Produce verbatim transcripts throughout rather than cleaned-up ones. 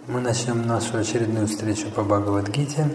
Мы начнем нашу очередную встречу по Бхагавад-гите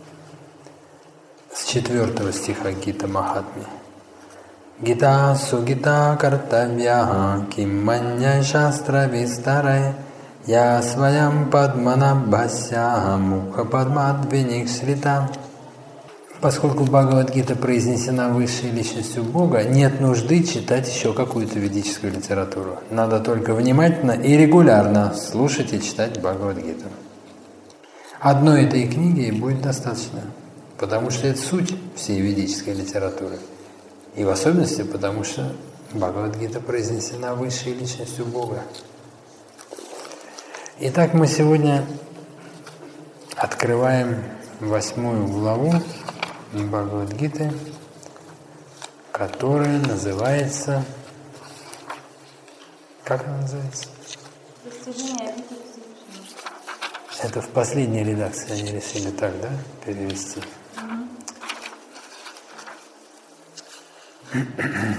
с четвертого стиха Гита Махатми. Гита сугита картавья ким манья шастра вистарай я своям падманабхасya муха падмадвиник шрита. Поскольку Бхагавад-гита произнесена высшей личностью Бога, нет нужды читать еще какую-то ведическую литературу. Надо только внимательно и регулярно слушать и читать Бхагавад-гиту. Одной этой книги будет достаточно, потому что это суть всей ведической литературы. И в особенности потому, что Бхагавад-гита произнесена высшей личностью Бога. Итак, мы сегодня открываем восьмую главу Бхагавад-гиты, которая называется... Как она называется? Достижение обители Всевышнего. Это в последней редакции они решили так, да, перевести? Угу.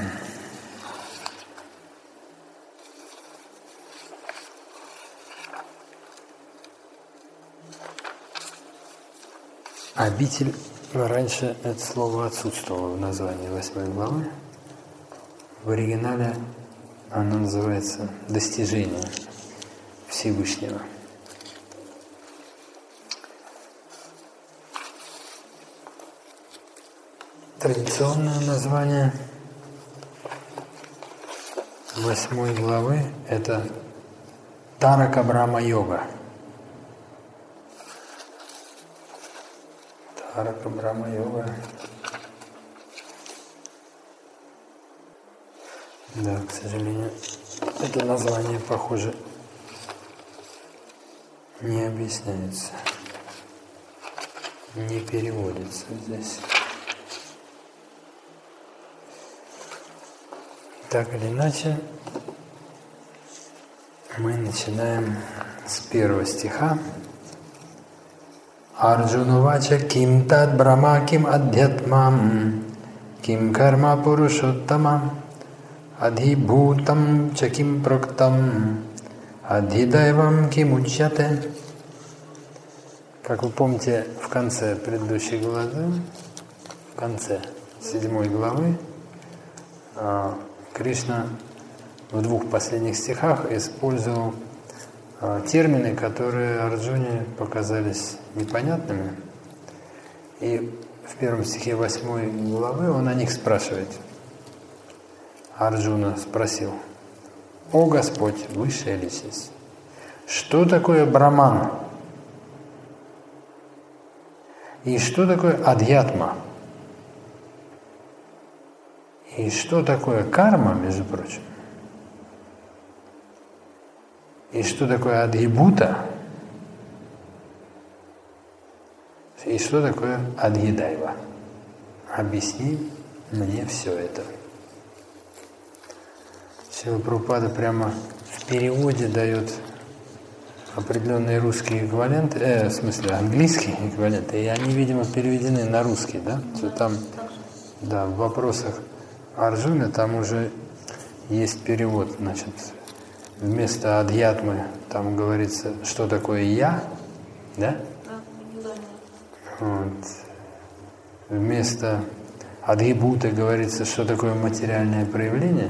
Обитель, раньше это слово отсутствовало в названии восьмой главы. В оригинале оно называется «Достижение Всевышнего». Традиционное название восьмой главы – это Тарака Брахма-йога. Тарака Брахма-йога. Да, к сожалению, это название, похоже, не объясняется, не переводится здесь. Так или иначе, мы начинаем с первого стиха. Арджуна вача ким тад брахма ким адхятмам ким карма пурушоттамам адхибхутам ча ким проктам адхидайвам ким учяте. Как вы помните, в конце предыдущей главы, в конце седьмой главы, Кришна в двух последних стихах использовал термины, которые Арджуне показались непонятными. И в первом стихе восьмой главы он о них спрашивает. Арджуна спросил: «О Господь, высшая личность, что такое Браман? И что такое Адхьятма? И что такое карма, между прочим? И что такое адхибута? И что такое адхидайва? Объясни мне все это». Шрила Прабхупада прямо в переводе дает определенные русские эквиваленты, э, в смысле английские эквиваленты, и они, видимо, переведены на русский, да? Что там, да, в вопросах Арджуны там уже есть перевод, значит, вместо адхьятмы там говорится, что такое я, да? Вот. Вместо адхибуты говорится, что такое материальное проявление.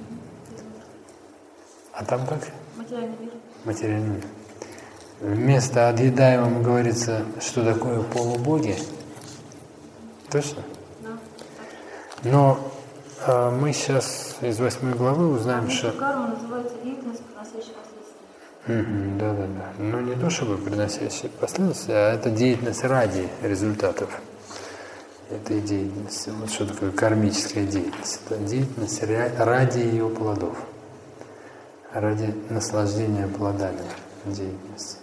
А там как? Материальный мир. Материальный мир. Вместо адхидайвам говорится, что такое полубоги. Точно? Да. Но а, мы сейчас из восьмой главы узнаем, а что... Карма называется деятельность, приносящая последствия. Угу, да, да, да. Но не то, чтобы приносящая последствия, а это деятельность ради результатов этой деятельности. Вот что такое кармическая деятельность. Это деятельность ради ее плодов. Ради наслаждения плодами деятельности.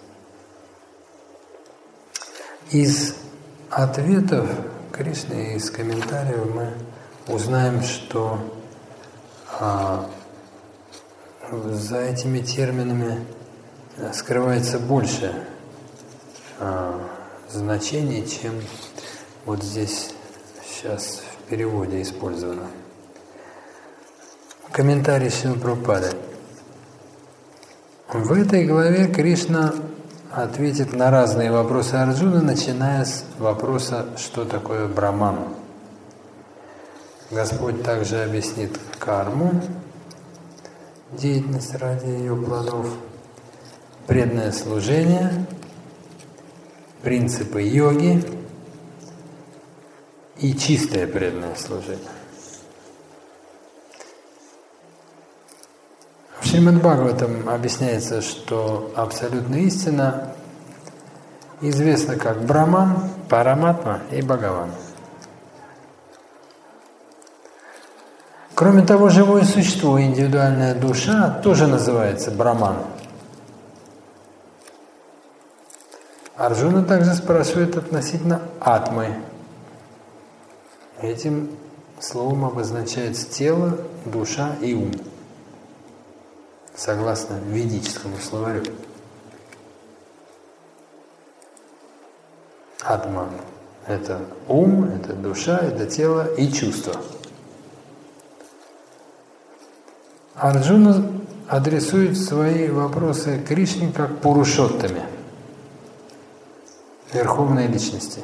Из ответов Кришны, из комментариев мы узнаем, что а, за этими терминами скрывается больше а, значений, чем вот здесь сейчас в переводе использовано. Комментарий Шрилы Прабхупады. В этой главе Кришна ответит на разные вопросы Арджуны, начиная с вопроса, что такое Браман. Господь также объяснит карму, деятельность ради ее плодов, преданное служение, принципы йоги и чистое преданное служение. В Шримад Бхагаватам объясняется, что абсолютная истина известна как Браман, Параматма и Бхагаван. Кроме того, живое существо, индивидуальная душа, тоже называется Браман. Арджуна также спрашивает относительно Атмы. Этим словом обозначается тело, душа и ум, согласно ведическому словарю. Атма – это ум, это душа, это тело и чувство. Арджуна адресует свои вопросы Кришне как Пурушоттаме, Верховной Личности.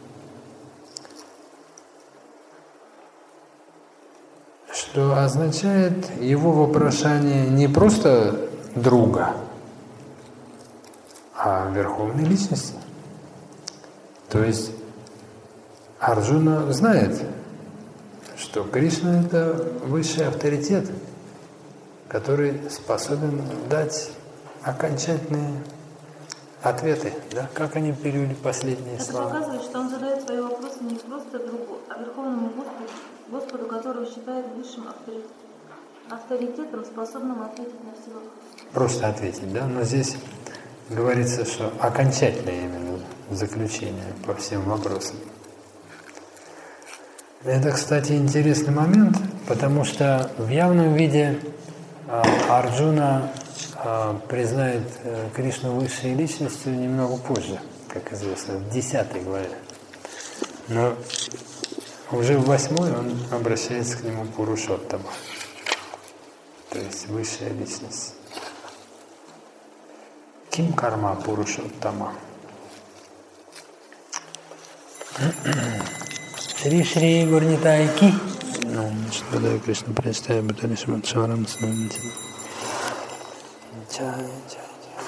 Что означает его вопрошание не просто друга, а Верховной Личности. То есть Арджуна знает, что Кришна – это высший авторитет, который способен дать окончательные ответы. Да? Как они перевели последние Это слова? Это показывает, что он задает свои вопросы не просто другу, а Верховному Господу, Господу, которого считает высшим авторитетом, способным ответить на все вопросы. Просто ответить, да? Но здесь говорится, что окончательное именно заключение по всем вопросам. Это, кстати, интересный момент, потому что в явном виде Арджуна признает Кришну высшей личностью немного позже, как известно, в десятой главе. Но уже в восьмой он обращается к нему Пурушоттама, то есть высшая личность. Ким карма Пурушоттама. Шри Шри Гурнитай Ки. Ну, Господа Кришна, представь, Бутали Шматшварам Самамитина. Чай, чай,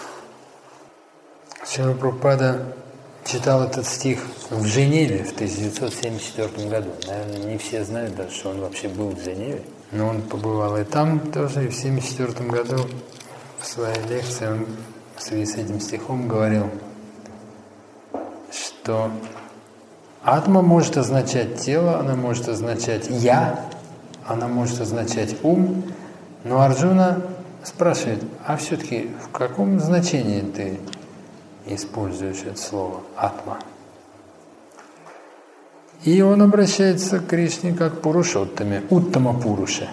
чай. Шрила Прабхупада читал этот стих в Женеве в тысяча девятьсот семьдесят четвёртом году. Наверное, не все знают даже, что он вообще был в Женеве. Но он побывал и там тоже, и в семьдесят четвёртом году в своей лекции он в связи с этим стихом говорил, что атма может означать тело, она может означать «я», она может означать «ум», но Арджуна спрашивает, а все-таки в каком значении ты используешь это слово «атма»? И он обращается к Кришне как Пурушоттаме, Уттама Пуруша.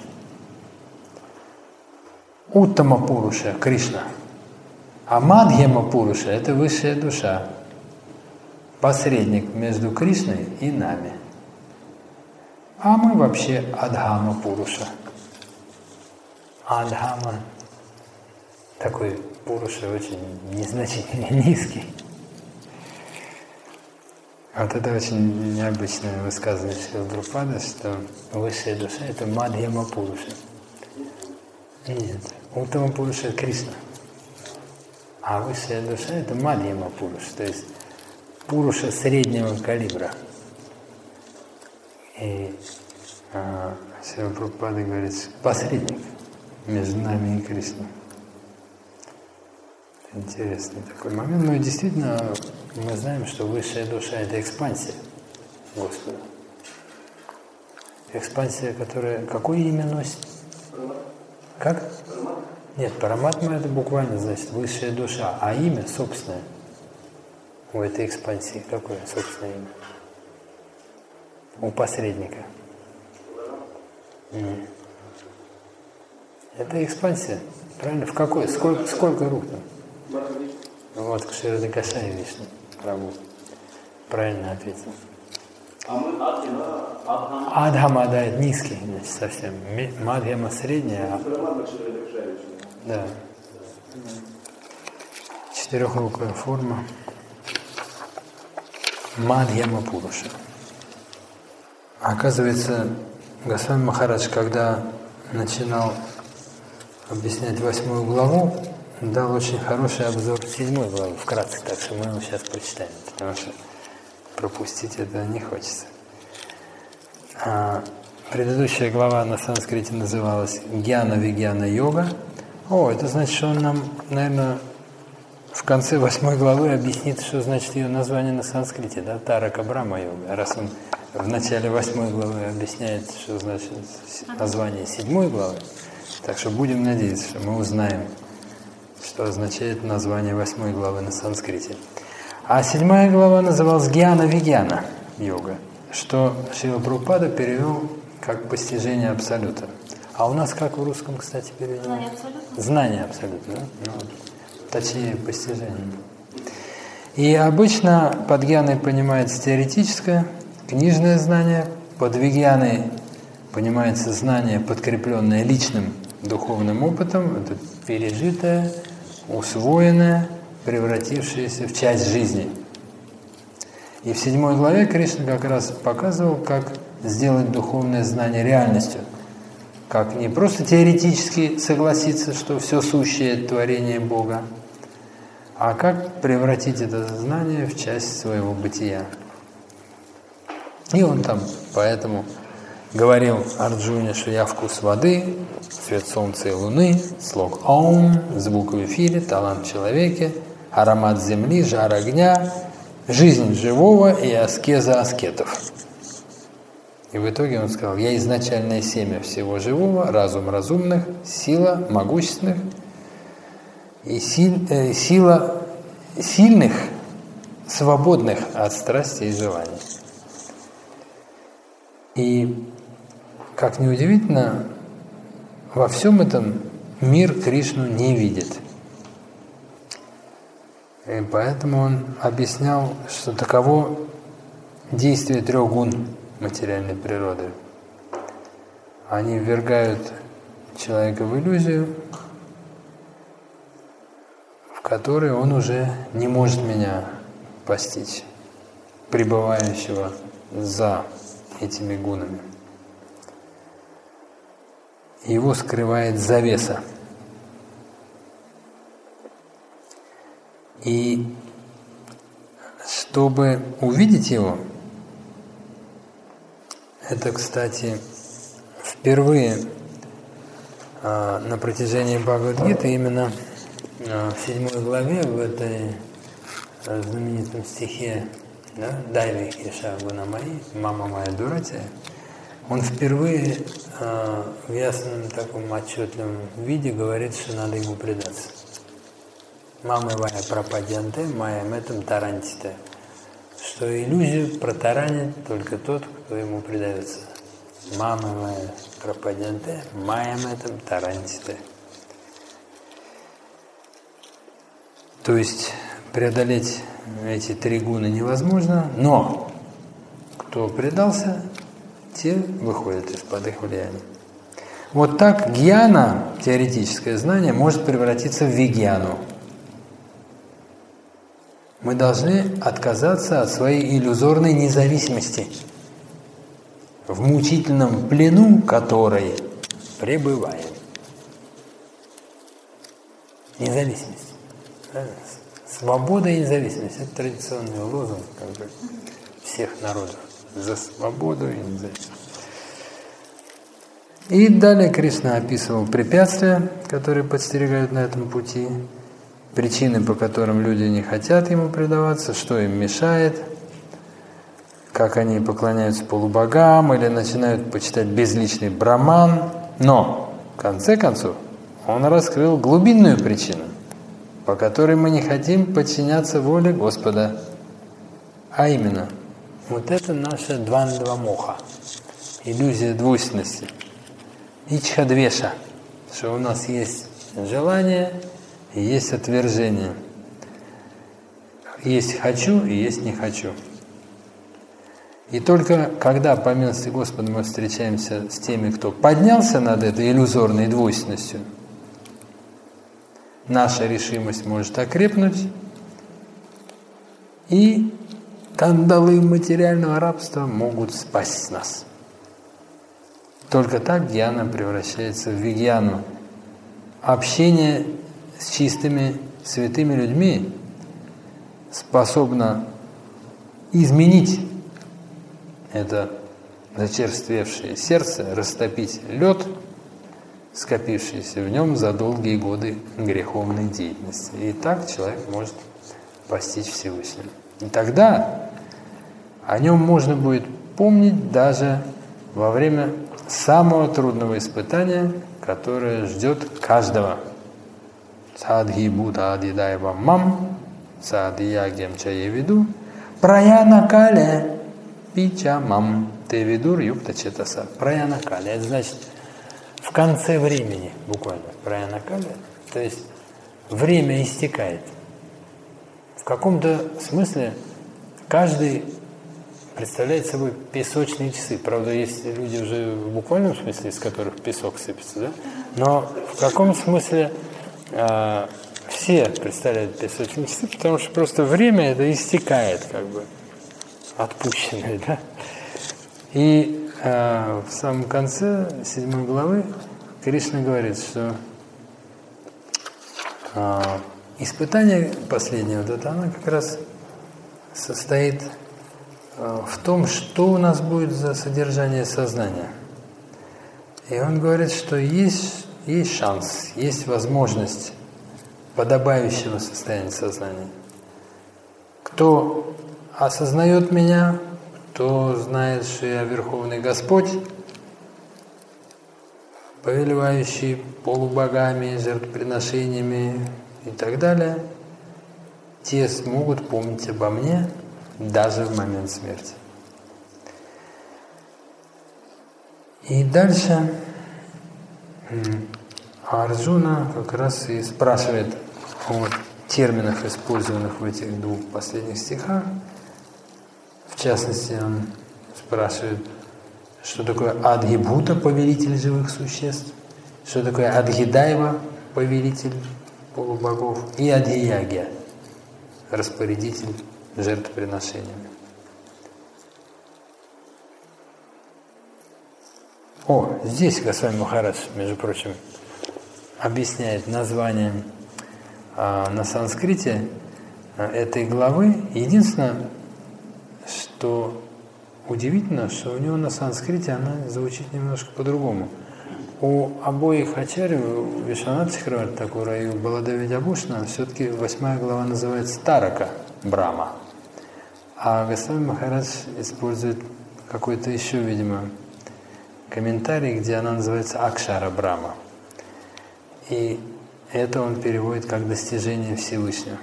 Уттама Пуруша – Кришна. А Мадхьяма Пуруша – это высшая душа, посредник между Кришной и нами. А мы вообще Адхама Пуруша. Адхама – такой Пуруша очень незначительный, низкий. Вот это очень необычное высказывание Шрилы Прабхупады, что высшая душа – это Мадхьяма Пуруша. Нет, Уттама Пуруша – это Кришна. А высшая душа – это Мадхьяма Пуруша, то есть Пуруша среднего калибра. И а, Шрила Прабхупада говорит, посредник между нами и Кришной. Интересный такой момент. Ну и действительно, мы знаем, что высшая душа – это экспансия Господа. Экспансия, которая… Какое имя носит? Как? Нет, Параматма – это буквально значит высшая душа, а имя собственное у этой экспансии. Какое собственное имя? У посредника. Нет. Это экспансия. Правильно? В какой? Сколько, сколько рук там? Вот, Кширада Кашай Вишну, Прабhu. Правильно ответил. Адхама, да, это низкий, значит, совсем. Мадхьяма средняя. А… Да. четырехрукая форма Мадьяма Пуруша. Оказывается, Госвами Махарадж, когда начинал объяснять восьмую главу, дал очень хороший обзор седьмой главы, вкратце, так что мы его сейчас прочитаем, потому что пропустить это не хочется. А предыдущая глава на санскрите называлась Гьяна Вигьяна Йога. О, это значит, что он нам, наверное, в конце восьмой главы объяснит, что значит ее название на санскрите, да, Тарака Брахма Йога. Раз он в начале восьмой главы объясняет, что значит название седьмой главы, так что будем надеяться, что мы узнаем, что означает название восьмой главы на санскрите. А седьмая глава называлась Гьяна Вигьяна Йога, что Шрила Прабхупада перевел как постижение Абсолюта. А у нас как в русском, кстати, переведено? Знание Абсолюта. Знание Абсолюта, да? Ну, точнее, постижение. И обычно под гьяной понимается теоретическое, книжное знание, под вигьяной понимается знание, подкрепленное личным духовным опытом, это пережитое, усвоенное, превратившееся в часть жизни. И в седьмой главе Кришна как раз показывал, как сделать духовное знание реальностью. Как не просто теоретически согласиться, что все сущее – творение Бога, а как превратить это знание в часть своего бытия. И он там поэтому говорил Арджуне, что я вкус воды, свет солнца и луны, слог Аум, звук в эфире, талант в человеке, аромат земли, жар огня, жизнь живого и аскеза аскетов. И в итоге он сказал, я изначальное семя всего живого, разум разумных, сила могущественных и силь, э, сила сильных, свободных от страсти и желаний. И, как ни удивительно, во всем этом мир Кришну не видит. И поэтому он объяснял, что таково действие трех гун материальной природы. Они ввергают человека в иллюзию, в которой он уже не может меня постичь, пребывающего за этими гунами. Его скрывает завеса. И чтобы увидеть его, это, кстати, впервые а, на протяжении Бхагавад-гиты, именно а, в седьмой главе, в этой а, знаменитом стихе, да, «Дайви хиша гунамаи, мама моя дуратия», он впервые а, в ясном таком отчетливом виде говорит, что надо ему предаться. «Мама моя пропадянте, моя метам тарантите», что иллюзию протаранит только тот, кто ему предается. «Мама моя пропадянте, моя метам тарантите». То есть преодолеть эти три гуны невозможно, но кто предался, те выходят из-под их влияния. Вот так гьяна, теоретическое знание, может превратиться в вигьяну. Мы должны отказаться от своей иллюзорной независимости, в мучительном плену которой пребываем. Независимость. Свобода и независимость – это традиционный лозунг как бы всех народов. За свободу и независимость. И далее Кришна описывал препятствия, которые подстерегают на этом пути, причины, по которым люди не хотят ему предаваться, что им мешает, как они поклоняются полубогам или начинают почитать безличный браман. Но, в конце концов, он раскрыл глубинную причину, по которой мы не хотим подчиняться воле Господа. А именно, вот это наша двандва моха, иллюзия двойственности, ичхадвеша, что у нас есть желание и есть отвержение, есть хочу и есть не хочу. И только когда по милости Господа мы встречаемся с теми, кто поднялся над этой иллюзорной двойственностью, наша решимость может окрепнуть, и кандалы материального рабства могут спасти нас. Только так гьяна превращается в вигьяну. Общение с чистыми, святыми людьми способно изменить это зачерствевшее сердце, растопить лед, скопившийся в нем за долгие годы греховной деятельности. И так человек может постичь Всевышнего. И тогда о нем можно будет помнить даже во время самого трудного испытания, которое ждет каждого. Садхи Будда Адидайва Мам, Садхиягем Чаевиду, Праянакале Пича Мам, Тевидур Юкта Четаса. Праянакале, это значит в конце времени, буквально, Праянакале, то есть время истекает. В каком-то смысле каждый представляет собой песочные часы. Правда, есть люди уже в буквальном смысле, из которых песок сыпется, да? Но в каком смысле э, все представляют песочные часы, потому что просто время это истекает, как бы, отпущенное, да? И э, в самом конце седьмой главы Кришна говорит, что э, испытание последнее, вот это, оно как раз состоит в том, что у нас будет за содержание сознания. И он говорит, что есть, есть шанс, есть возможность подобающего состояния сознания. Кто осознает меня, кто знает, что я Верховный Господь, повелевающий полубогами, жертвоприношениями и так далее, те смогут помнить обо мне даже в момент смерти. И дальше Арджуна как раз и спрашивает о терминах, использованных в этих двух последних стихах. В частности, он спрашивает, что такое Адхибута, повелитель живых существ, что такое Адхидайва, повелитель полубогов, и Адхиягья, распорядитель жертвоприношениями. О, здесь Госвами Махарадж, между прочим, объясняет название а, на санскрите а, этой главы. Единственное, что удивительно, что у него на санскрите она звучит немножко по-другому. У обоих ачарьев, у Вишванатха Чакраварти Такура и у Баладева Видябушина, все-таки восьмая глава называется Тарака Брахма. А Госвами Махарадж использует какой-то еще, видимо, комментарий, где она называется Акшара Брахма. И это он переводит как достижение Всевышнего.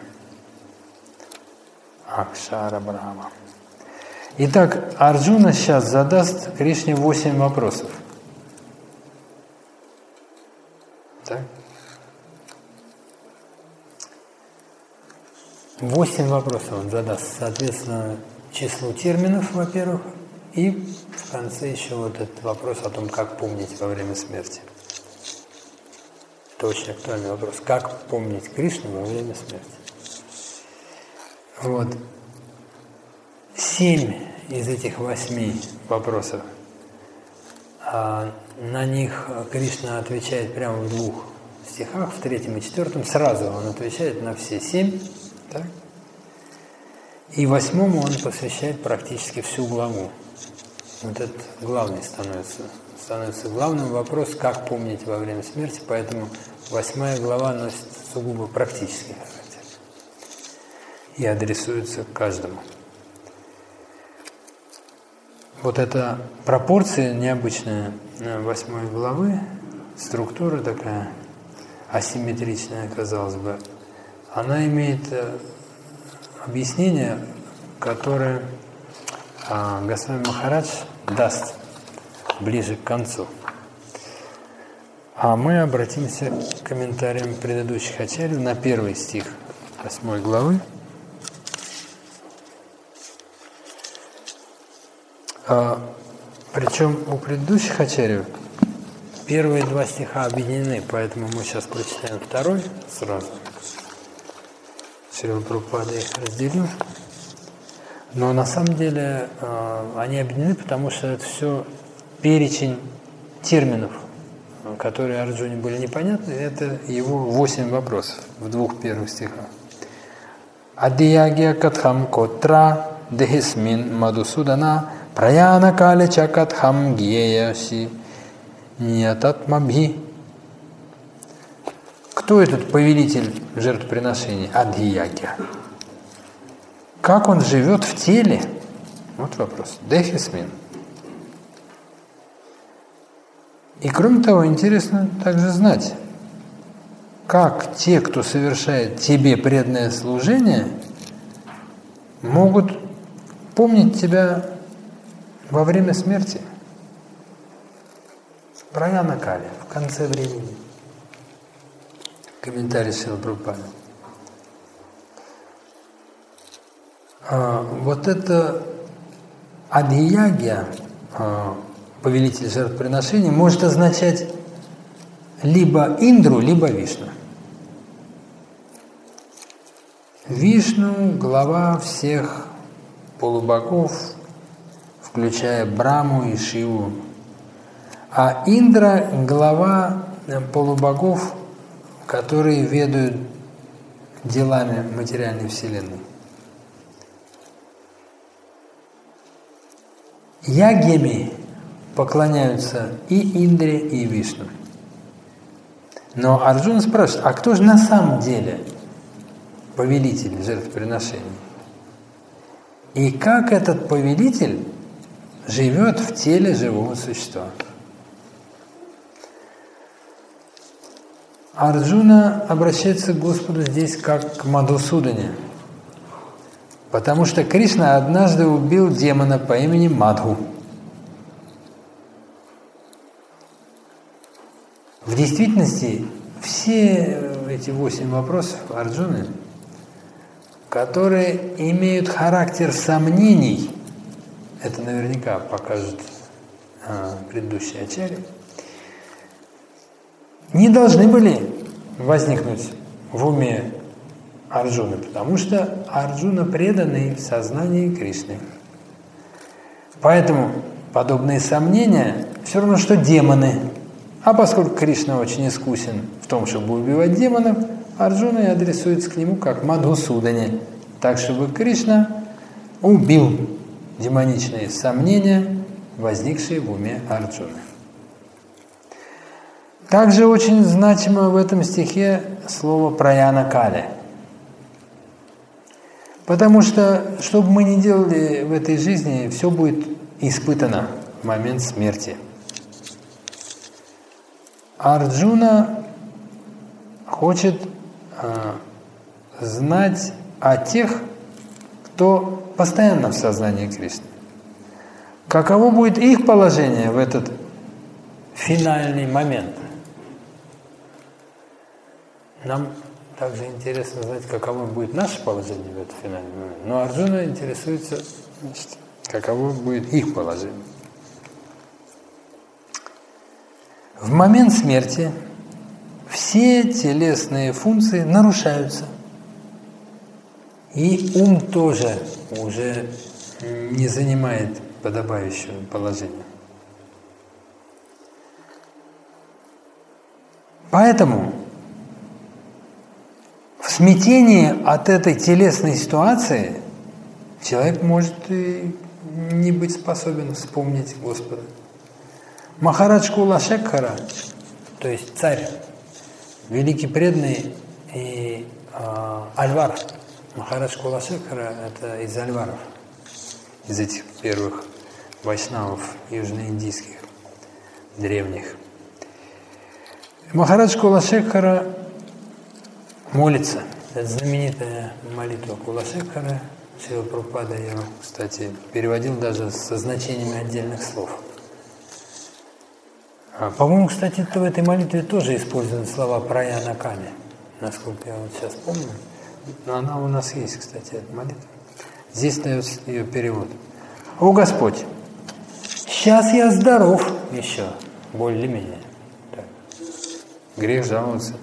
Акшара Брахма. Итак, Арджуна сейчас задаст Кришне восемь вопросов. Так? Восемь вопросов он задаст, соответственно, числу терминов, во-первых, и в конце еще вот этот вопрос о том, как помнить во время смерти. Это очень актуальный вопрос. Как помнить Кришну во время смерти? Вот. Семь из этих восьми вопросов, а на них Кришна отвечает прямо в двух стихах, в третьем и четвертом. Сразу он отвечает на все семь. Так? И восьмому он посвящает практически всю главу. Вот этот главный становится, становится главным вопрос, как помнить во время смерти, поэтому восьмая глава носит сугубо практический характер и адресуется каждому. Вот эта пропорция необычная восьмой главы, структура такая асимметричная, казалось бы, она имеет объяснение, которое Госвами Махарадж даст ближе к концу. А мы обратимся к комментариям предыдущих ачарьев на первый стих восьмой главы. А, причем у предыдущих ачарьев первые два стиха объединены, поэтому мы сейчас прочитаем второй сразу. Шрила Прабхупада их разделил. Но на самом деле они объединены, потому что это все перечень терминов, которые Арджуне были непонятны. Это его восемь вопросов в двух первых стихах. Адиягья катхам котра дехисмин мадусудана праяна калича катхам гьеяси ньятатмабхи. Кто этот повелитель жертвоприношений? Адиягья. Как он живет в теле? Вот вопрос. Дехисмин. И кроме того, интересно также знать, как те, кто совершает тебе преданное служение, могут помнить тебя во время смерти. Праяна Кали, в конце времени. Комментарий Шрилы Прабхупады. А, вот это адхиягья, а, повелитель жертвоприношений, может означать либо Индру, либо Вишну. Вишну – глава всех полубогов, включая Браму и Шиву. А Индра – глава полубогов, которые ведают делами материальной вселенной. Ягьями поклоняются и Индре, и Вишну. Но Арджуна спрашивает, а кто же на самом деле повелитель жертвоприношений? И как этот повелитель живет в теле живого существа? Арджуна обращается к Господу здесь как к Мадхусудане, потому что Кришна однажды убил демона по имени Мадху. В действительности все эти восемь вопросов Арджуны, которые имеют характер сомнений, это наверняка покажет а, предыдущий ачарья, не должны были возникнуть в уме Арджуны, потому что Арджуна преданный в сознании Кришны. Поэтому подобные сомнения все равно, что демоны. А поскольку Кришна очень искусен в том, чтобы убивать демонов, Арджуна и адресуется к нему как Мадхусудане, так, чтобы Кришна убил демоничные сомнения, возникшие в уме Арджуны. Также очень значимо в этом стихе слово «праяна кали». Потому что, что бы мы ни делали в этой жизни, все будет испытано в момент смерти. Арджуна хочет э, знать о тех, кто постоянно в сознании Кришны. Каково будет их положение в этот финальный момент? Нам также интересно знать, каково будет наше положение в этот финальный момент. Но Арджуна интересуется, значит, каково будет их положение. В момент смерти все телесные функции нарушаются. И ум тоже уже не занимает подобающего положения. Поэтому в смятении от этой телесной ситуации человек может и не быть способен вспомнить Господа. Махарадж Кулашекхара, то есть царь, великий преданный и э, Альвар. Махарадж Кулашекхара – это из Альваров, из этих первых вайшнавов южноиндийских, древних. Махарадж Кулашекхара молится. Это знаменитая молитва Кулашекхара. Шрила Прабхупада ее, кстати, переводил даже со значениями отдельных слов. А, по-моему, кстати, в этой молитве тоже использованы слова «праяна кали», насколько я вот сейчас помню. Но она у нас есть, кстати, эта молитва. Здесь дается ее перевод. «О Господь, сейчас я здоров еще, более-менее. Так. Грех жаловаться.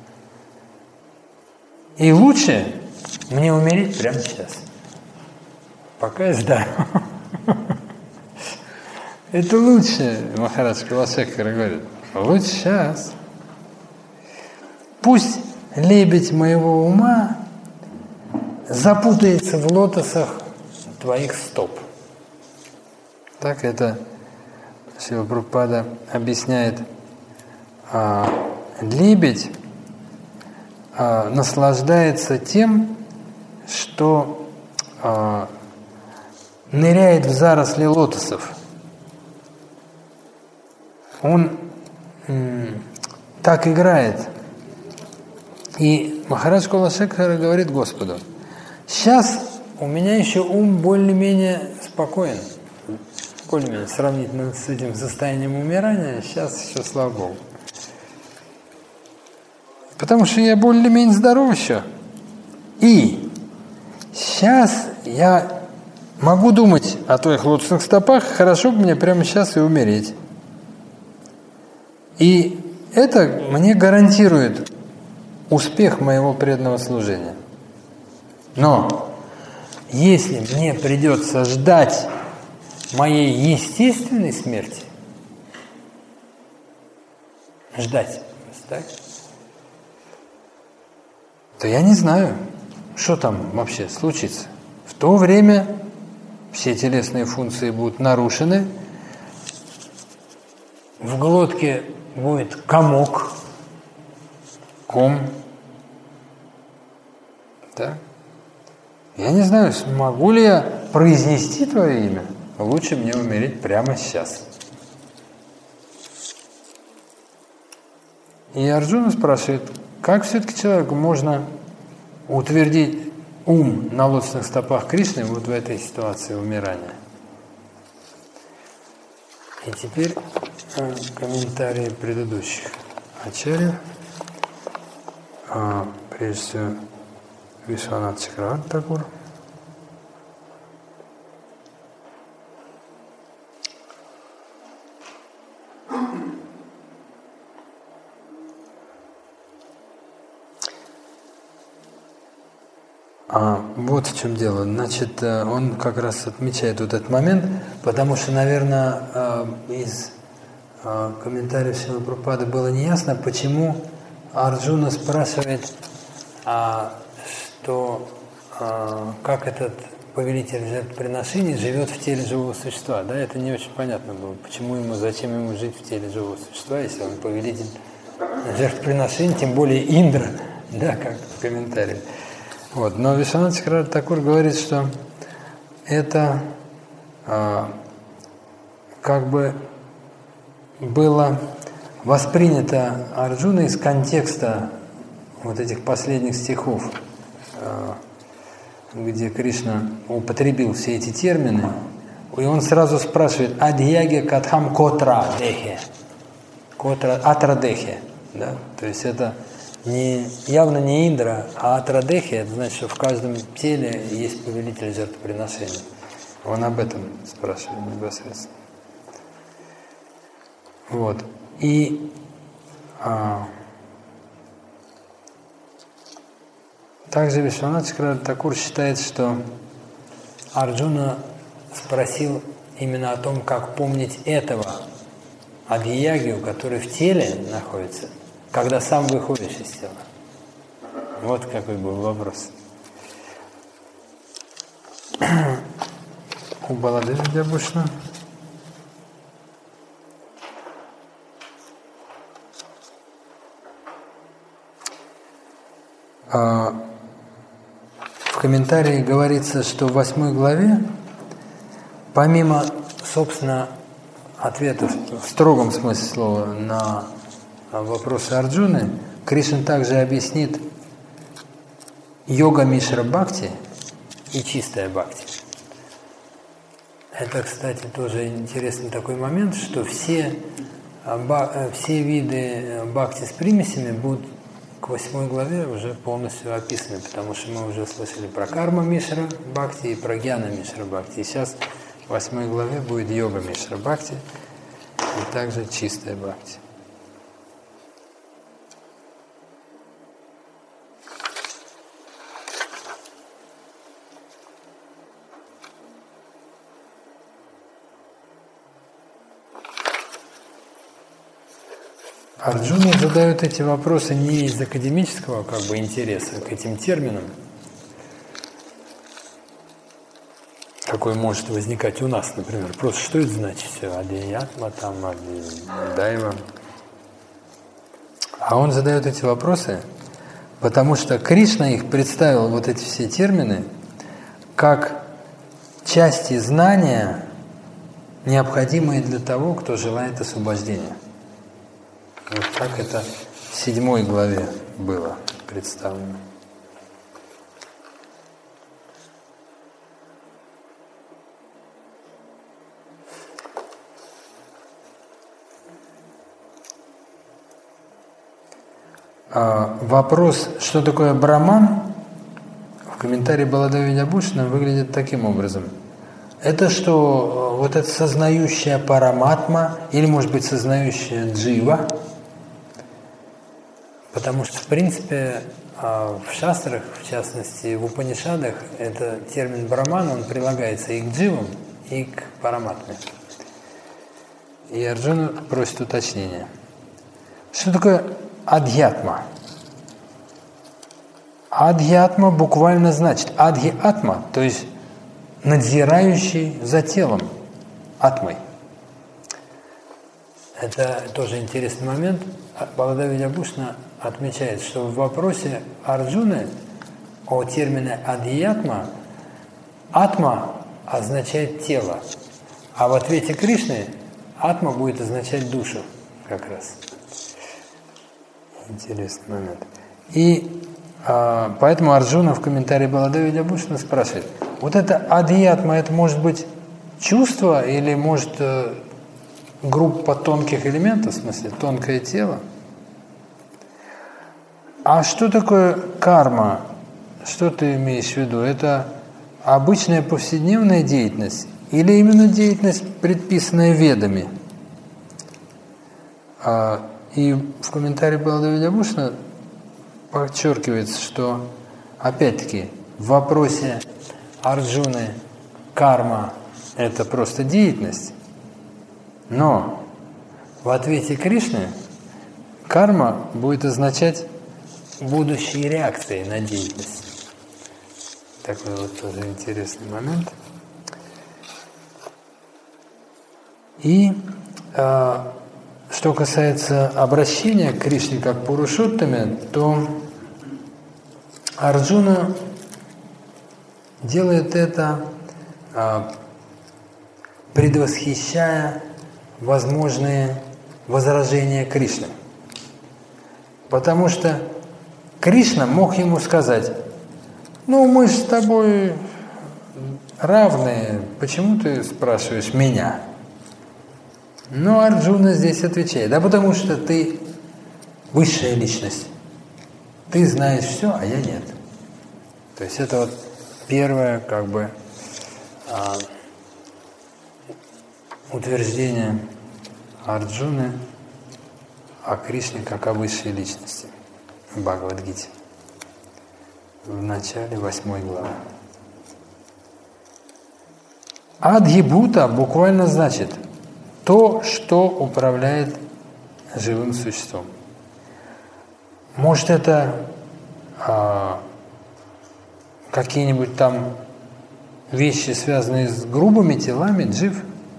И лучше мне умереть прямо сейчас, пока я здоров. Это лучше, Махарадж Калашекхара говорит, лучше сейчас. Пусть лебедь моего ума запутается в лотосах твоих стоп. Так это Шрила Прабхупада объясняет. А, лебедь а, наслаждается тем, что а, ныряет в заросли лотосов. Он м, так играет. И Махарадж Калашекхара говорит Господу: сейчас у меня еще ум более-менее спокоен, более-менее сравнительно с этим состоянием умирания, сейчас еще слава Богу. Потому что я более-менее здоров еще. И сейчас я могу думать о твоих лотосных стопах, хорошо бы мне прямо сейчас и умереть. И это мне гарантирует успех моего преданного служения. Но если мне придется ждать моей естественной смерти, ждать, так, то я не знаю, что там вообще случится. В то время все телесные функции будут нарушены, в глотке будет комок, ком. Да? Я не знаю, смогу ли я произнести твое имя. Лучше мне умереть прямо сейчас. И Арджуна спрашивает, как все-таки человеку можно утвердить ум на лотосных стопах Кришны вот в этой ситуации умирания. И теперь комментарии предыдущих ачарьев. А, прежде всего, Вишванат Чакраварти Такур. А, вот в чем дело. Значит, он как раз отмечает вот этот момент, потому что, наверное, из комментариев Шрилы Прабхупады было неясно, почему Арджуна спрашивает, а, что а, как этот повелитель жертвоприношений живет в теле живого существа. Да, это не очень понятно было, почему ему, зачем ему жить в теле живого существа, если он повелитель жертвоприношений, тем более Индра, да, как в комментарии. Вот. Но Вишванат Чакраварти Такур говорит, что это а, как бы было воспринято Арджуной из контекста вот этих последних стихов, где Кришна употребил все эти термины, и он сразу спрашивает «Адьяге катхам котра дехе», котра атра дехе, да? То есть это не, явно не Индра, а атра дехе, это значит, что в каждом теле есть повелитель жертвоприношения. Он об этом спрашивает непосредственно. Вот. И а, также Вишванат Чакраварти Такур считает, что Арджуна спросил именно о том, как помнить этого Адьягью, который в теле находится, когда сам выходишь из тела. Вот какой был вопрос. У Баладеви Дябушна. В комментарии говорится, что в восьмой главе, помимо, собственно, ответов в строгом смысле слова на вопросы Арджуны, Кришна также объяснит йога Мишра Бхакти и чистая Бхакти. Это, кстати, тоже интересный такой момент, что все, все виды Бхакти с примесями будут к восьмой главе уже полностью описаны, потому что мы уже слышали про карма Мишра Бхакти и про гьяна Мишра Бхакти. И сейчас в восьмой главе будет йога Мишра Бхакти и также чистая Бхакти. Арджуна задает эти вопросы не из академического как бы интереса к этим терминам, какой может возникать у нас, например. Просто что это значит все? Адьятма, там, Адьдайва. А он задает эти вопросы, потому что Кришна их представил, вот эти все термины, как части знания, необходимые для того, кто желает освобождения. Вот так это в седьмой главе было представлено. А вопрос, что такое Браман, в комментарии Баладева Видябушина выглядит таким образом. Это что вот эта сознающая параматма, или может быть сознающая джива, потому что в принципе в шастрах, в частности в Упанишадах, это термин Браман, он прилагается и к дживам, и к параматме. И Арджуна просит уточнения. Что такое адхьятма? Адхьятма буквально значит адхи-атма, то есть надзирающий за телом, атмой. Это тоже интересный момент. Баладева Видябушина отмечает, что в вопросе Арджуны о термине адхьятма атма означает тело, а в ответе Кришны атма будет означать душу как раз. Интересный момент. И а, поэтому Арджуна в комментарии Баладева Видябушина спрашивает, вот это адхьятма, это может быть чувство или может группа тонких элементов, в смысле тонкое тело? А что такое карма? Что ты имеешь в виду? Это обычная повседневная деятельность или именно деятельность, предписанная ведами? А, и в комментарии Баладева Видябушина подчеркивается, что опять-таки в вопросе Арджуны карма – это просто деятельность, но в ответе Кришны карма будет означать будущие реакции на деятельность. Такой вот тоже интересный момент. И э, что касается обращения к Кришне как Пурушоттаме, то Арджуна делает это, предвосхищая возможные возражения Кришны. Потому что Кришна мог ему сказать: ну, мы же с тобой равные, почему ты спрашиваешь меня? Но Арджуна здесь отвечает: да потому что ты высшая личность. Ты знаешь все, а я нет. То есть это вот первое, как бы, а, утверждение Арджуны о Кришне как о высшей личности в Бхагавад-гите в начале восьмой главы. Адхибута буквально значит то, что управляет живым существом. Может, это а, какие-нибудь там вещи, связанные с грубыми телами, джив.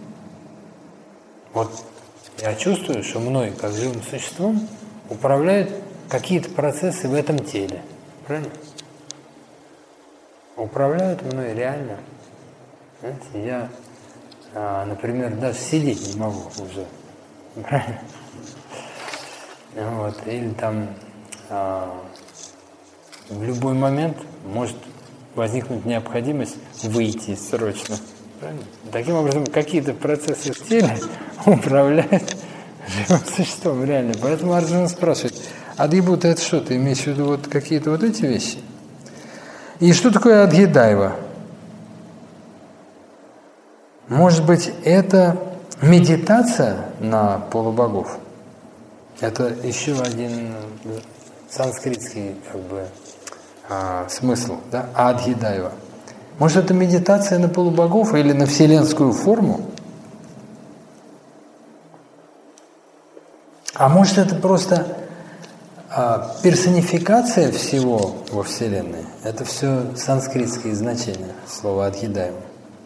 Вот я чувствую, что мной, как живым существом, управляют какие-то процессы в этом теле. Правильно? Управляют мной реально. Знаете, я, а, например, даже сидеть не могу уже. Правильно? Вот. Или там а, в любой момент может возникнуть необходимость выйти срочно. Правильно? Таким образом, какие-то процессы в теле управляют живым существом реально. Поэтому Арджуна спрашивает: адхибута это что? Ты имеешь в виду вот какие-то вот эти вещи? И что такое адхидайва? Может быть, это медитация на полубогов? Это еще один санскритский как бы а, смысл, да? Адхидайва. Может, это медитация на полубогов или на вселенскую форму? А может это просто а, персонификация всего во Вселенной? Это все санскритские значения слова Адхидайва.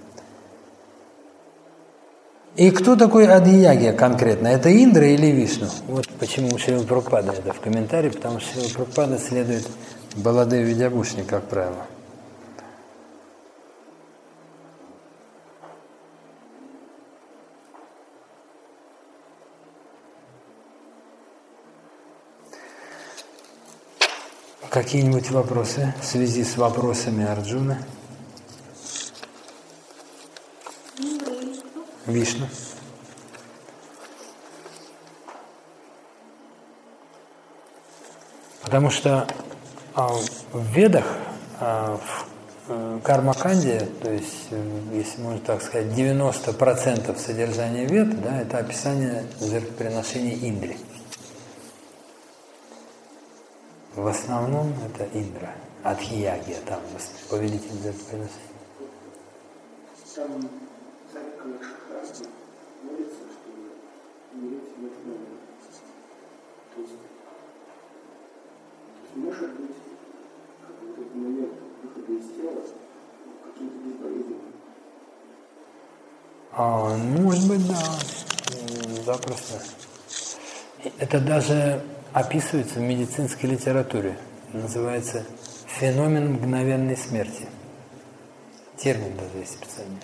И кто такой Адхияги конкретно? Это Индра или Вишну? Вот почему у Шрила Прабхупады это в комментарии, потому что Шрила Прабхупада следует Баладеве Видябушни, как правило. Какие-нибудь вопросы в связи с вопросами Арджуны? Вишну. Потому что а, в Ведах, а, в Карма-канде, то есть, если можно так сказать, девяносто процентов содержания Вед, да, это описание жертвоприношения Индре. В основном это Индра, Адхияги, там повелитель жертвоприношения. Там царь Калашхарди молится, чтобы умереть в этот момент. То есть, может быть, какой-то момент выхода из тела каким-то безболезненным. А, может быть, да, запросто. Это даже описывается в медицинской литературе. Называется феномен мгновенной смерти. Термин даже есть специальный.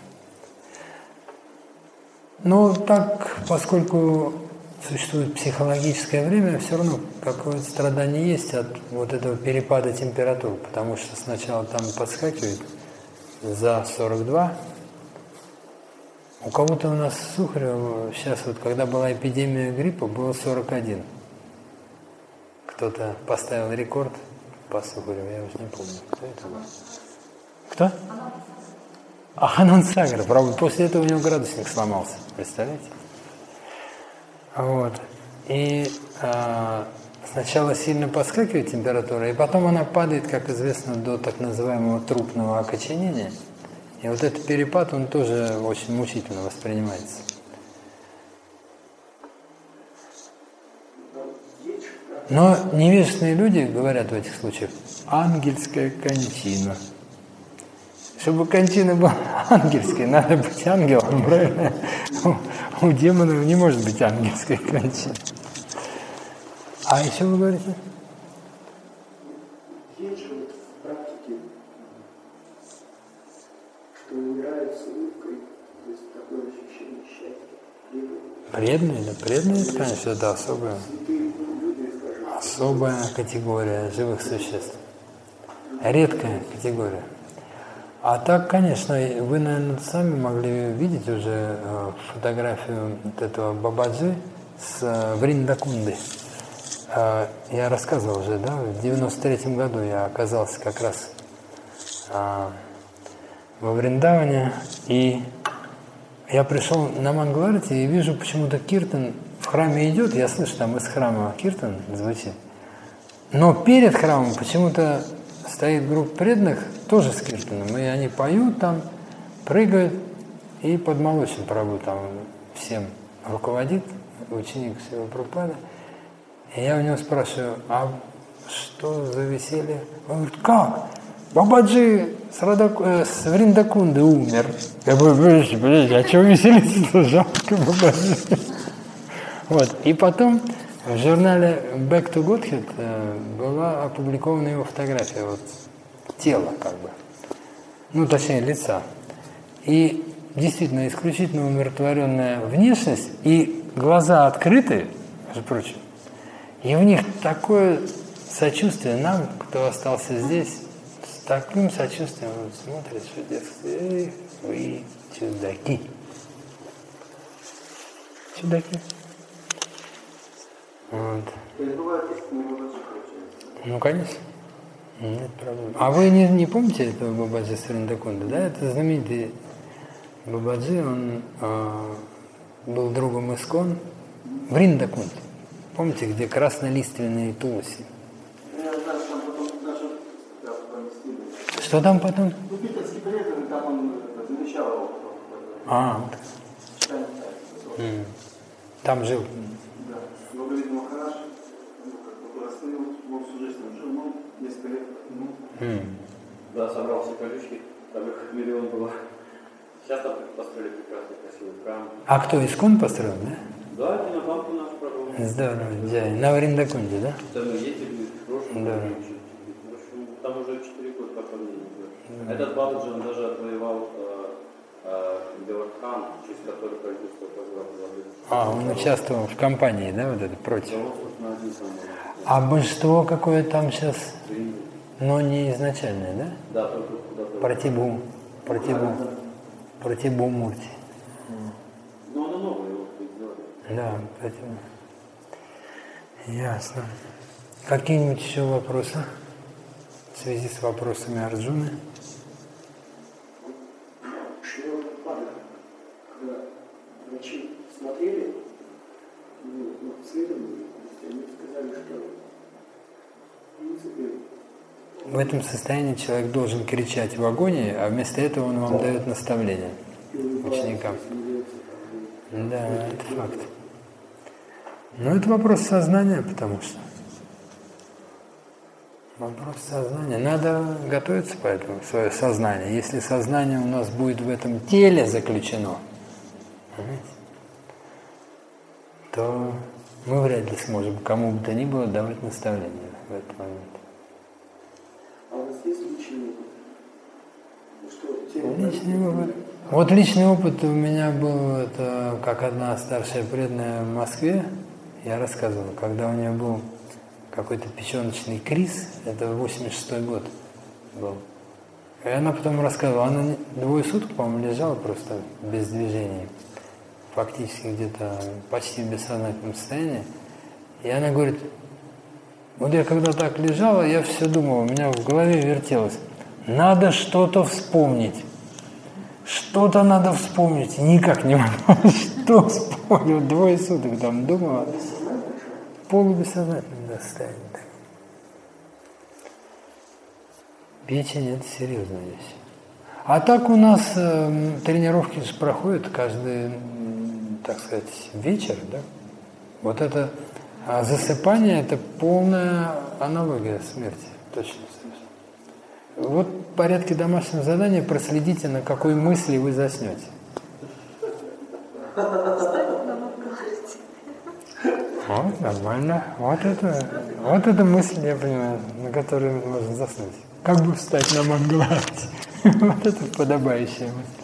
Но так, поскольку существует психологическое время, все равно какое-то страдание есть от вот этого перепада температур, потому что сначала там подскакивает за сорок два. У кого-то у нас в Сухареве сейчас, вот когда была эпидемия гриппа, было сорок один. Кто-то поставил рекорд по Сухареву, я уже не помню, кто это был. Кто? Ананд Сагар. Правда, после этого у него градусник сломался, представляете? Вот. И а, сначала сильно подскакивает температура, и потом она падает, как известно, до так называемого трупного окоченения. И вот этот перепад, он тоже очень мучительно воспринимается. Но невежественные люди говорят в этих случаях: ангельская кончина. Чтобы кончина была ангельской, надо быть ангелом, правильно? У, у демонов не может быть ангельской кончины. А еще вы говорите? Есть же вот в практике, что умирают с улыбкой, то есть такое ощущение счастья. Преданные, да, преданные, это, конечно, это особая, особая категория живых существ. Редкая категория. А так, конечно, вы, наверное, сами могли видеть уже фотографию вот этого Бабаджи с Вриндакунды. Я рассказывал уже, да, в девяносто третьем году я оказался как раз во Вриндаване, и я пришел на Мангаларти и вижу, почему-то киртан в храме идет, я слышу, там из храма киртан звучит, но перед храмом почему-то стоит группа преданных, тоже с киртаном, и они поют там, прыгают, и под Молочным Прабху там всем руководит, ученик Шрилы Прабхупады. И я у него спрашиваю: а что за веселье? Он говорит: как? Бабаджи с, Радак... э, с Вриндакунды умер. Я говорю: подождите, подождите, а чего веселиться? Жалко Бабаджи. Вот, и потом в журнале Back to Godhead э, была опубликована его фотография, вот, тела, как бы, ну, точнее, лица. И действительно исключительно умиротворенная внешность, и глаза открыты, между прочим, и в них такое сочувствие нам, кто остался здесь, с таким сочувствием он смотрит, что дескать: эх, вы чудаки. Чудаки. Вот. Ну, конечно. Нет проблем. А вы не, не помните этого Бабаджи с Вриндакунды, да? Это знаменитый Бабаджи, он э, был другом Искон. Вриндакунд. Помните, где краснолиственные тулуси? Что там потом? Ну, питерский преданный, там он замечал его. А, вот. Там жил. Да. Но, видимо, несколько лет. Ну, Mm. Да, собрал все колючки, там их миллион было. Сейчас там построили прекрасный красивый храм. А кто, Искон построил, да? Да, это на банку наш прошел. Здорово, да. На Вриндакунде, да? Там мы ездили в прошлом Да. году. В общем, там уже четыре года как по мне. Да. Этот Бабаджи, он даже отвоевал э, э, Девархан, через который правительство позвало. А, он участвовал в кампании, да, вот это, против? Да, вот, собственно, один там. А божество какое там сейчас? Дринь. Но не изначальное, да? Да, только куда-то. Пратибу, Пратибу, Пратибу Мурти. Ну, оно новое его сделали. Да, Пратибу. Ясно. Какие-нибудь еще вопросы в связи с вопросами Арджуны? Шрила Прабхупада, когда врачи смотрели, ну, ну, исследовали, они сказали, что в принципе В этом состоянии человек должен кричать в агонии, а вместо этого он вам дает наставления ученикам. Да, это факт. Но это вопрос сознания, потому что вопрос сознания. Надо готовиться поэтому, свое сознание. Если сознание у нас будет в этом теле заключено, понимаете, то мы вряд ли сможем кому бы то ни было давать наставления в этот момент. А у вас есть личный опыт? Ну, что, тема Личный опыт. Вот личный опыт у меня был, это как одна старшая преданная в Москве, я рассказывал, когда у нее был какой-то печеночный криз, это восемьдесят шестой год был. И она потом рассказывала, она двое суток, по-моему, лежала просто без движения, фактически где-то почти в бессознательном состоянии. И она говорит, вот я когда так лежала, я все думала, у меня в голове вертелось, надо что-то вспомнить. Что-то надо вспомнить. Никак не могу. Что вспомнил? Двое суток там думала. Полубессознательное состояние. Печень – это серьезная вещь. А так у нас э, тренировки же проходят каждый, так сказать, вечер, да? Вот это а засыпание – это полная аналогия смерти. Точно. Вот в порядке домашнего задания проследите, на какой мысли вы заснете. Вот, нормально. Вот это, вот эта мысль, я понимаю, на которой можно заснуть. Как бы встать на Мангаларти. Вот это подобающая мысль.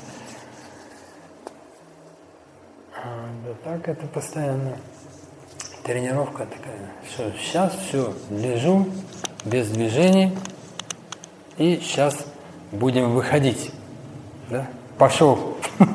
А, да так, это постоянно тренировка такая. Все, сейчас все, лежу, без движений. И сейчас будем выходить. Да? Пошел.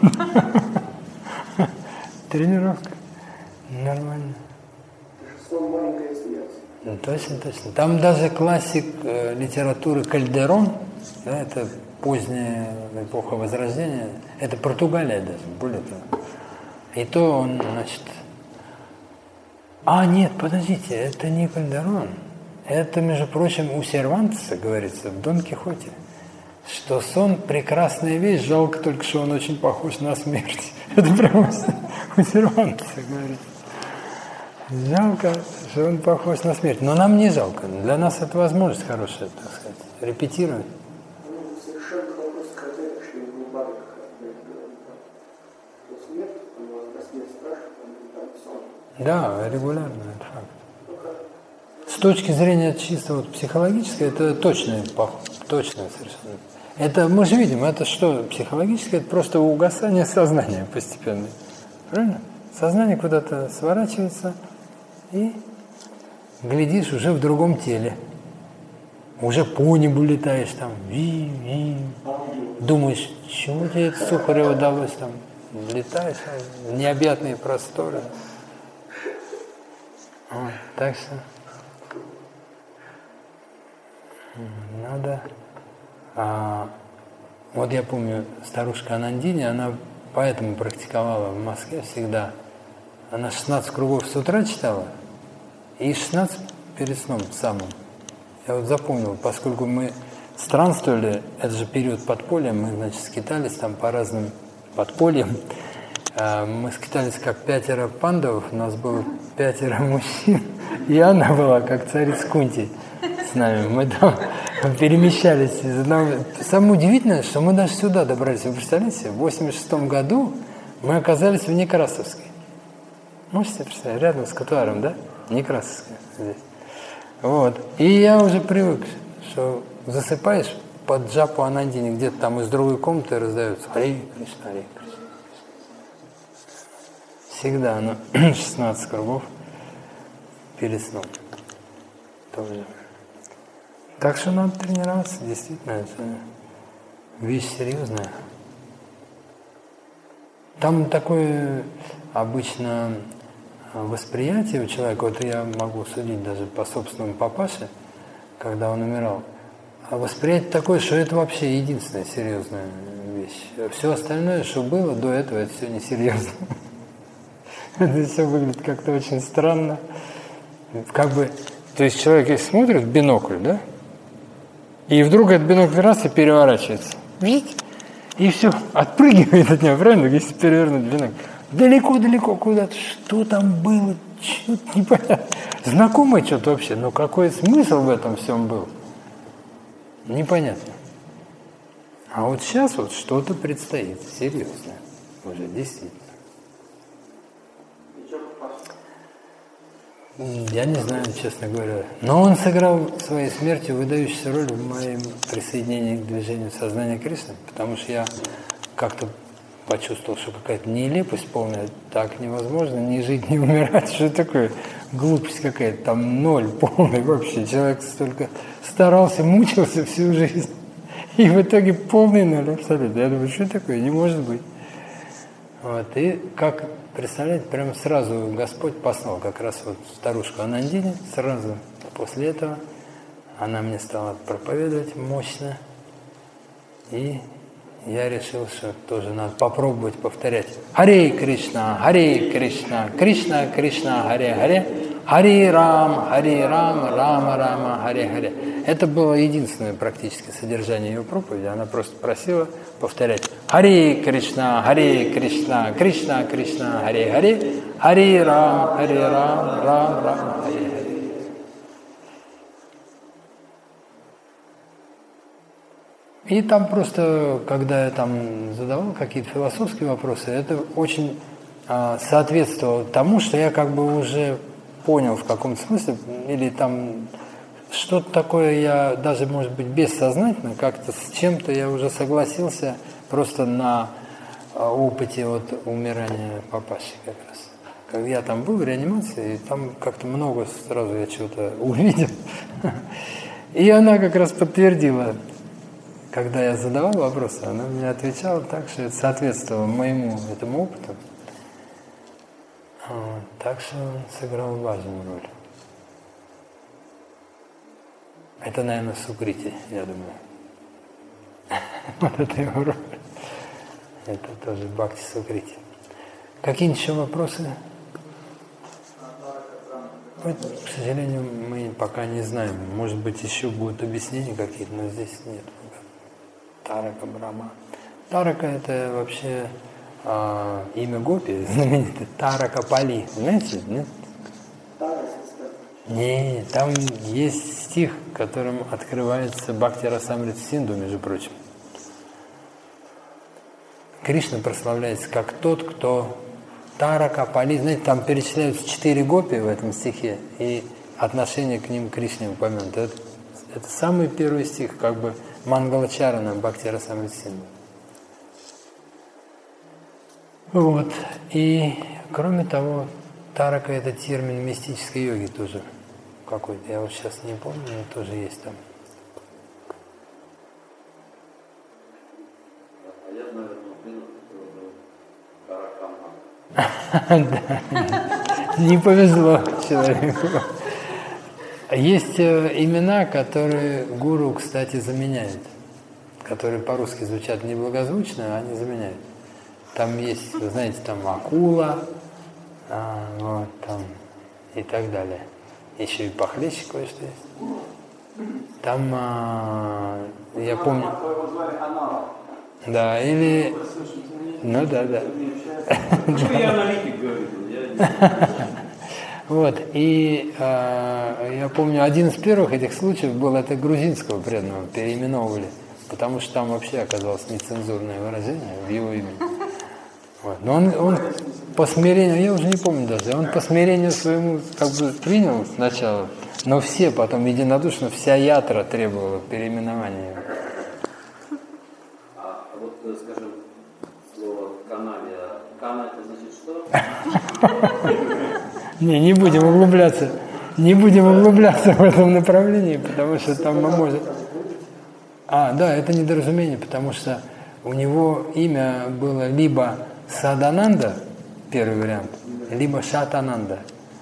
Тренировка. Нормально. маленькая смерть. Точно, точно. Там даже классик э, литературы Кальдерон, да, это поздняя эпоха Возрождения, это Португалия даже, более того. И то он, значит... А, нет, подождите, это не Кальдерон. Это, между прочим, у Сервантеса говорится в Дон Кихоте, что сон – прекрасная вещь, жалко только, что он очень похож на смерть. Это прямо у Сервантеса говорится. Жалко, что он похож на смерть. Но нам не жалко. Для нас это возможность хорошая, так сказать, репетировать. Ну, совершенно вопрос, когда шли в Мубарак, что смерть, он вас до смерти спрашивает, он там сон. Да, регулярно, это факт. С точки зрения чисто вот психологической, это точное, точное совершенно. Это мы же видим, это что психологическое, это просто угасание сознания постепенно. Правильно? Сознание куда-то сворачивается, и глядишь уже в другом теле. Уже по небу летаешь там, ви, ви. Думаешь, чего тебе это Сухареву удалось там? Летаешь в необъятные просторы. Вот, так что надо. А, вот я помню, старушка Анандини, она поэтому практиковала в Москве всегда. Она шестнадцать кругов с утра читала и шестнадцать перед сном самым. Я вот запомнил, поскольку мы странствовали, это же период подполья, мы, значит, скитались там по разным подпольям. Мы скитались как пятеро пандавов, у нас было пятеро мужчин, и она была как царица Кунти с с нами. Мы там перемещались из одного... Самое удивительное, что мы даже сюда добрались. Вы представляете, в восемьдесят шестом году мы оказались в Некрасовске. Можете себе представить? Рядом с Катуаром, да? Некрасовске здесь. Вот. И я уже привык, что засыпаешь под джапу Анандини, где-то там из другой комнаты раздаются Харе Кришна, Харе Кришна. Всегда оно шестнадцать кругов перед сном. Тоже. Так что надо тренироваться, действительно, это вещь серьезная. Там такое обычно восприятие у человека, вот я могу судить даже по собственному папаше, когда он умирал, а восприятие такое, что это вообще единственная серьезная вещь. Все остальное, что было до этого, это все несерьезно. Это все выглядит как-то очень странно. Как бы, то есть человек если смотрит в бинокль, да, и вдруг этот бинокль раз и переворачивается. Видите? И все, отпрыгивает от него, правильно, если перевернуть бинокль. Далеко-далеко куда-то, что там было, что-то непонятно. Знакомое что-то вообще, но какой смысл в этом всем был? Непонятно. А вот сейчас вот что-то предстоит, серьезное, уже действительно. Я не знаю, честно говоря. Но он сыграл своей смертью выдающуюся роль в моем присоединении к движению сознания Кришны, потому что я как-то почувствовал, что какая-то нелепость полная, так невозможно, ни жить, ни умирать, что такое, глупость какая-то, там ноль полный вообще, человек столько старался, мучился всю жизнь, и в итоге полный ноль абсолютно. Я думаю, что такое, не может быть. Вот, и как, представляете, прямо сразу Господь послал как раз вот старушку Анандини, сразу после этого она мне стала проповедовать мощно, и я решил, что тоже надо попробовать повторять. Харе Кришна, Харе Кришна, Кришна Кришна, Харе Харе, Харе Рам, Харе Рам, Рама Рама, Харе Харе. Это было единственное практически содержание ее проповеди. Она просто просила повторять Харе Кришна, Харе Кришна, Кришна Кришна, Харе Харе, Харе Рам, Харе Рам, Рам Рам, Харе Харе. И там просто, когда я там задавал какие-то философские вопросы, это очень а, соответствовало тому, что я как бы уже понял в каком-то смысле, или там что-то такое я даже, может быть, бессознательно, как-то с чем-то я уже согласился просто на а, опыте вот умирания папаши как раз. Когда я там был в реанимации, там как-то много сразу я чего-то увидел. И она как раз подтвердила. Когда я задавал вопросы, она мне отвечала так, что это соответствовало моему этому опыту. Вот, так что он сыграл важную роль. Это, наверное, Сукрити, я думаю. Вот это его роль. Это тоже Бхакти Сукрити. Какие-нибудь еще вопросы? Вот, к сожалению, мы пока не знаем. Может быть, еще будут объяснения какие-то, но здесь нет. Тарака Брахма. Тарака – это вообще э, имя гопи, знаменитый Тарака Пали. Знаете, нет? Нет, там есть стих, которым открывается Бхакти Расамрита Синду, между прочим. Кришна прославляется как тот, кто Тарака Пали. Знаете, там перечисляются четыре гопи в этом стихе, и отношение к ним Кришне упомянуто. Это, это самый первый стих, как бы Мангалачарана Бхакти Расамрита Синду. Вот. И, кроме того, Тарака – это термин мистической йоги тоже какой-то. Я вот сейчас не помню, но тоже есть там. А я, наверное, понял, Таракама. Не повезло человеку. Есть имена, которые гуру, кстати, заменяют, которые по-русски звучат неблагозвучно, а они заменяют. Там есть, вы знаете, там акула, а, вот, там и так далее. Еще и похлеще кое-что есть. Там, а, я помню... Да, или... Ну да, да. Я аналитик, говорю. Вот, и э, я помню, один из первых этих случаев был, это грузинского преданного переименовывали, потому что там вообще оказалось нецензурное выражение в его имени. Вот. Но он, он по смирению, я уже не помню даже, он по смирению своему как бы принял сначала, но все потом единодушно, вся ятра требовала переименования. А вот, скажем, слово «канавия». «Кана» это значит что? Не, не будем углубляться, не будем углубляться в этом направлении, потому что там мы можем... А, да, это недоразумение, потому что у него имя было либо Садананда, первый вариант, либо Шатананда.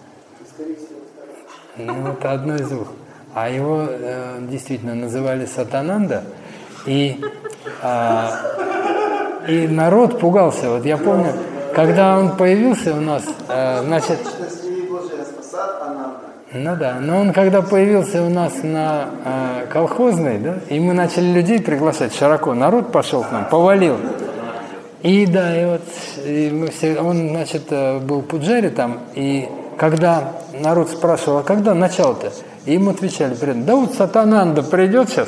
Ну, это одно из двух. А его э, действительно называли Сатананда, и, э, и народ пугался. Вот я помню, когда он появился у нас, э, значит... Ну да, но он когда появился у нас на э, колхозной, да, и мы начали людей приглашать широко, народ пошел к нам, повалил. И да, и вот и мы все, он, значит, был пуджари там, и когда народ спрашивал, а когда начало-то? И ему отвечали, да вот Сатананда придет сейчас.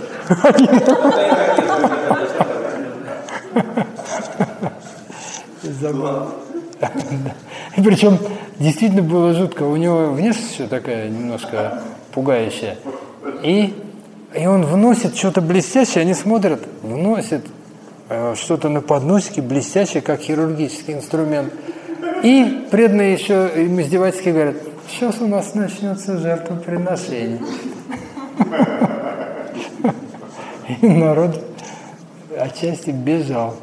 Забавно. И причем действительно было жутко. У него внешность еще такая немножко пугающая. И, и он вносит что-то блестящее, они смотрят, вносит э, что-то на подносике блестящее, как хирургический инструмент. И преданные еще им издевательски говорят, сейчас у нас начнется жертвоприношение. И народ отчасти бежал.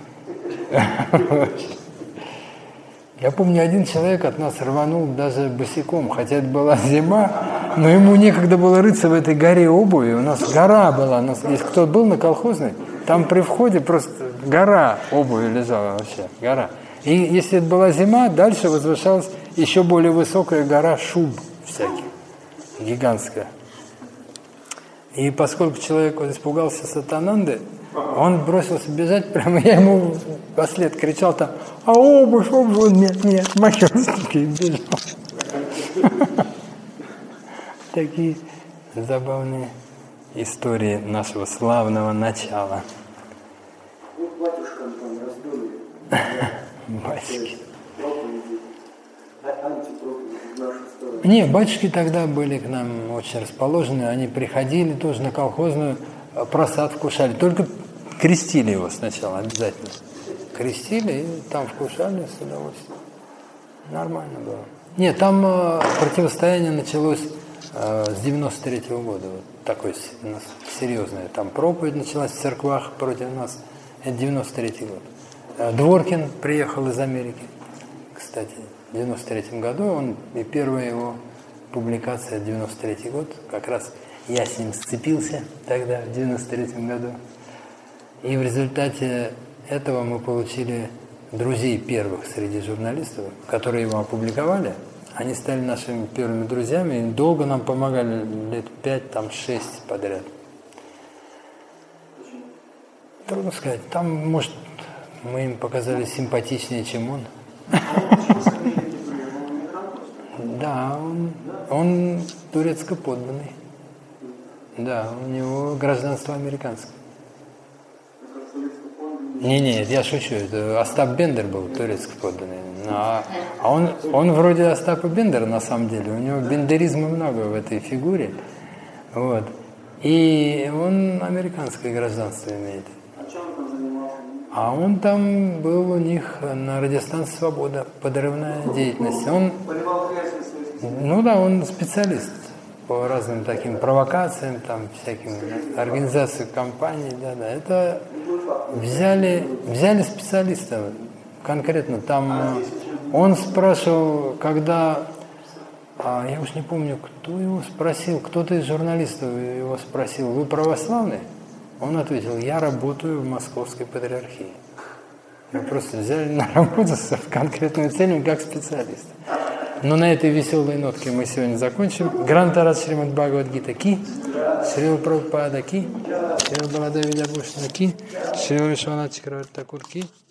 Я помню, один человек от нас рванул даже босиком, хотя это была зима, но ему некогда было рыться в этой горе обуви. У нас гора была, у нас, если кто был на колхозной, там при входе просто гора обуви лежала вообще, гора. И если это была зима, дальше возвышалась еще более высокая гора шуб всяких, гигантская. И поскольку человек вот испугался Сатананды, он бросился бежать, прямо я ему вслед кричал там, а обувь, обувь, нет, нет, махерский, и бежал. Такие забавные истории нашего славного начала. Вот батюшкам там раздули. Батюшки. Антипроповеди в нашу сторону. Не, батюшки тогда были к нам очень расположены, они приходили тоже на колхозную, просад вкушали, только крестили его сначала обязательно. Крестили и там вкушали с удовольствием. Нормально было. Нет, там э, противостояние началось э, с девяносто третьего года, вот такое серьезное. Там проповедь началась в церквах против нас. Это девяносто третий год. Э, Дворкин приехал из Америки, кстати, в девяносто третьем году. Он, и первая его публикация девяносто третий год, как раз я с ним сцепился тогда, в девяносто третьем году. И в результате этого мы получили друзей первых среди журналистов, которые его опубликовали. Они стали нашими первыми друзьями и долго нам помогали, лет пять, там шесть подряд. Трудно сказать. Там, может, мы им показались симпатичнее, чем он. Да, он, он турецко-подданный. Да, у него гражданство американское. Не, не, я шучу. Это Остап Бендер был турецкий подданный. А, а он, он вроде Остапа Бендера на самом деле. У него бендеризма много в этой фигуре. Вот. И он американское гражданство имеет. А чем он там занимался? А он там был у них на радиостанции «Свобода», подрывная деятельность. Он, Поливал грязь на своих. ну да, он специалист по разным таким провокациям, там, всяким организациям компаний, да, да. Это взяли, взяли специалиста конкретно. Там он спрашивал, когда, а, я уж не помню, кто его спросил, кто-то из журналистов его спросил, вы православный? Он ответил, я работаю в Московской патриархии. Мы просто взяли на работу с конкретными целями как специалист. Но на этой веселой нотке мы сегодня закончим. Грантарат Шримад Бхагавад-гита ки, Шрила Прабхупада ки, Шрила Баладеви Вилябхушана ки, Шрила Вишванат Чакраварти Такур ки.